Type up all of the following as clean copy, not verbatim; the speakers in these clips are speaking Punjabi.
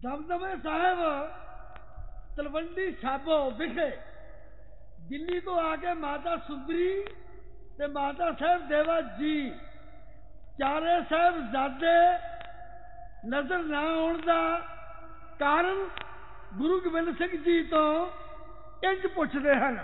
ਦਮਦਮੇ ਸਾਹਿਬ ਤਲਵੰਡੀ ਸਾਬੋ ਵਿਖੇ ਦਿੱਲੀ ਤੋਂ ਆ ਕੇ ਮਾਤਾ ਸੁੰਦਰੀ ਤੇ ਮਾਤਾ ਸਾਹਿਬ ਦੇਵਾ ਜੀ ਚਾਰੇ ਸਾਹਿਬਜ਼ਾਦੇ ਨਜ਼ਰ ਨਾ ਆਉਣ ਦਾ ਕਾਰਨ ਗੁਰੂ ਗੋਬਿੰਦ ਸਿੰਘ ਜੀ ਤੋਂ ਇੰਜ ਪੁੱਛਦੇ ਹਨ।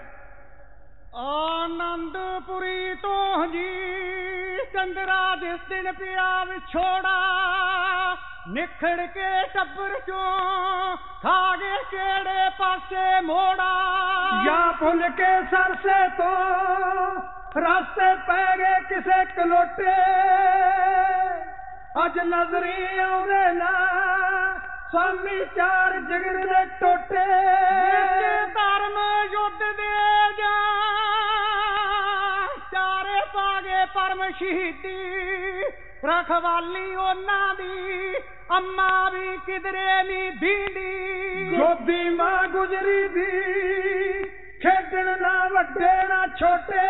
ਆਨੰਦਪੁਰੀ ਤੋਂ ਜੀ ਚੰਦਰਾ ਜਿਸ ਦਿਨ ਪਿਆ ਵਿਛੋੜਾ ਨਿਖੜ ਕੇ ਟੱਬਰ ਚੋਂ ਖਾ ਗਏ ਕਿਹੜੇ ਪਾਸੇ ਮੋੜਾ ਜਾਂ ਭੁੱਲ ਕੇ ਸਰਸੇ ਤੋਂ ਰਸਤੇ ਪੈ ਗਏ ਕਿਸੇ ਕਲੋਟੇ ਅੱਜ ਨਜ਼ਰੀ ਆਉਂਦੇ ਨਾ ਸਵਾਮੀ ਚਾਰ ਜਿਗਰ ਦੇ ਟੋਟੇ ਧਰਮ ਯੁੱਧ ਦੇ ਜਾਂ ਚਾਰੇ ਪਾ ਗਏ ਪਰਮ ਸ਼ਹੀਦੀ ਰਖਵਾਲੀ ਉਹਨਾਂ ਦੀ ਅੰਮਾ ਵੀ ਕਿਧਰੇ ਨਹੀਂ ਦੀਂਦੀ ਗੋਦੀ ਮਾਂ ਗੁਜਰੀ ਦੀ ਖੇਡਣ ਨਾ ਵੱਡੇ ਨਾ ਛੋਟੇ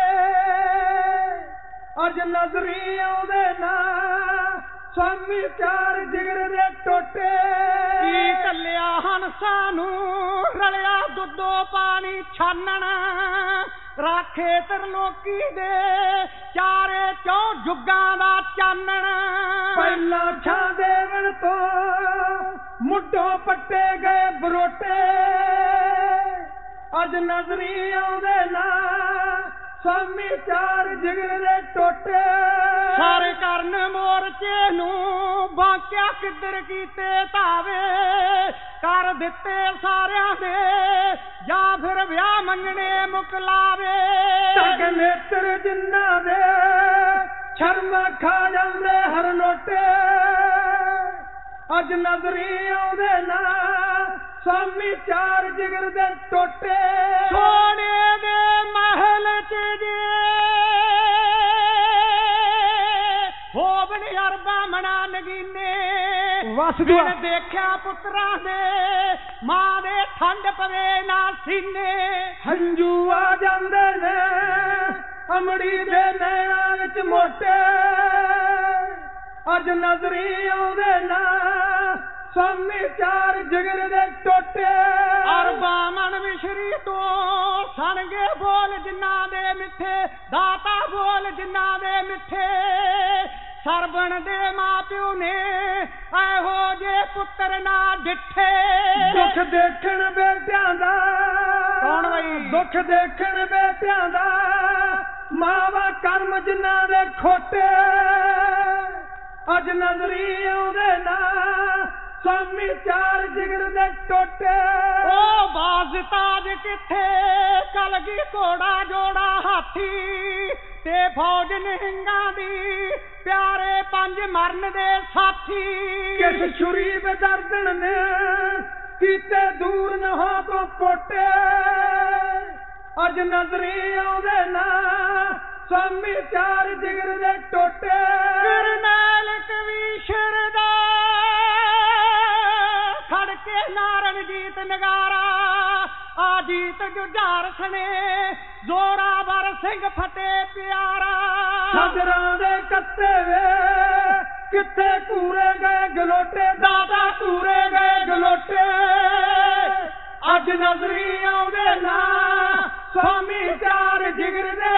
ਅੱਜ ਨਜ਼ਰੀ ਆਉਂਦੇ ਨਾ ਸਵਾਮੀ ਚਾਰ ਜਿਗਰ ਦੇ ਟੋਟੇ ਕੀ ਕੱਲਿਆ ਹੰਸਾਂ ਨੂੰ ਰਲਿਆ ਦੁੱਧੋ ਪਾਣੀ ਛਾਨਣ ਰਾਖੇ ਤਰਲੋਕੀ ਦੇ ਚਾਰੇ ਚੌਂ ਜੁਗਾਂ ਦਾ ਚਾਨਣ ਪਹਿਲਾਂ ਛਾਂ ਦੇਵਣ ਤੋਂ ਮੁੱਢੋਂ ਪੱਟੇ ਗਏ ਬਰੋਟੇ ਅੱਜ ਨਜ਼ਰੀ ਆਉਂਦੇ ਨਾ ਸਵਾਮੀ ਚਾਰ ਜਿਗਰ ਦੇ ਟੋਟੇ ਸਾਰੇ ਕਰਨ ਮੋਰਚੇ ਨੂੰ ਬਾਕਿਆ ਕਿੱਧਰ ਕੀਤੇ ਧਾਵੇ ਕਰ ਦਿੱਤੇ ਸਾਰਿਆਂ ਦੇ ਜਾਂ ਫਿਰ ਵਿਆਹ ਮੰਗਣੇ ਮੁਕਲਾਵੇ ਤਗ ਨੇਤਰ ਜਿੰਨਾ ਦੇ ਸ਼ਰਮਾ ਖਾ ਜਾਂਦੇ ਹਰ ਲੋਟੇ ਅੱਜ ਨਜ਼ਰੀ ਆਉਂਦੇ ਨਾ ਸਵਾਮੀ ਚਾਰ ਜਿਗਰ ਦੇ ਟੋਟੇ ਸੋਨੇ ਦੇ ਮਹਿਲ ਚ ਜੇ ਹੋਵਣ ਅਰਬਾਂ ਮਣਾ ਨਗੀਨੇ ਵਸਦੂਆ ਦੇਖਿਆ ਪੁੱਤਰਾਂ ਦੇ ਮਾਂ ਦੇ ਠੰਡ ਪਵੇ ਨਾ ਸੀਨੇ ਹੰਝੂ ਆ ਜਾਂਦੇ ਨੇ ਅਮੜੀ ਦੇ ਨੈਣਾਂ ਵਿੱਚ ਮੋਟੇ ਅੱਜ ਨਜ਼ਰੀ ਆਉਂਦੇ ਨਾ ਸਵਾਮੀ ਚਾਰ ਜਿਗਰ ਦੇ ਟੋਟੇ ਅਰਬਾਂ ਮਨ ਮਿਸ਼ਰੀ ਤੋਂ ਸਣਗੇ ਬੋਲ ਜਿਨ੍ਹਾਂ ਦੇ ਮਿੱਠੇ ਦਾਤਾ ਬੋਲ ਜਿਨ੍ਹਾਂ ਦੇ ਮਿੱਠੇ ਸਰਬਣ ਦੇ ਮਾਂ ਪਿਓ ਨੇ ਇਹੋ ਜੇ ਪੁੱਤਰ ਨਾ ਡਿੱਠੇ ਦੁੱਖ ਦੇਖਣ ਬੇਟਿਆਂ ਦਾ ਕੌਣ ਬਈ ਦੁੱਖ ਦੇਖਣ ਬੇਟਿਆਂ ਦਾ ਮਾਵਾ ਕਰਮ ਜਿਨ੍ਹਾਂ ਦੇ ਖੋਟੇ ਅੱਜ ਨਜ਼ਰੀ ਆਉਂਦੇ ਨਾ ਸਵਾਮੀ ਚਾਰ ਜਿਗਰ ਦੇ ਟੋਟੇ ਉਹ ਬਾਜ਼ ਤਾਜ ਕਿੱਥੇ ਕਲਗੀ ਘੋੜਾ ਜੋੜਾ ਹਾਥੀ ਤੇ ਫੌਜ ਨਿਹੰਗਾਂ ਦੀ ਪਿਆਰੇ ਪੰਜ ਮਰਨ ਦੇ ਸਾਥੀ ਕਿਸ ਛੁਰੀ ਬਦਰਦਣ ਨੇ ਕੀਤੇ ਦੂਰ ਨਹਾਂ ਤੋਂ ਪੋਟੇ ਅੱਜ ਨਜ਼ਰੀ ਆਉਂਦੇ ਨਾ ਸਵਾਮੀ ਚਾਰ ਜਿਗਰ ਦੇ ਟੋਟੇ ਕਰਨੈਲ ਕਵੀਸ਼ਰ ਦਾ ਖੜ ਕੇ ਨਾਰਨ ਜੀਤ ਨਗਾਰਾ ਆ ਜੀਤ ਜੁਝਾਰ ਸਣੇ ਜ਼ੋਰਾਵਰ ਸਿੰਘ ਫਤਿਹ ਪਿਆਰਾ ਸਦਰਾਂ ਦੇ ਕੱਤੇ ਵੇ ਕਿੱਥੇ ਕੂਰੇ ਗਏ ਗਲੋਟੇ ਦਾਦਾ ਕੂਰੇ ਗਏ ਗਲੋਟੇ ਅੱਜ ਨਜ਼ਰੀ ਆਉਂਦੇ ਨਾ ਸਵਾਮੀ ਚਾਰ ਜਿਗਰ ਦੇ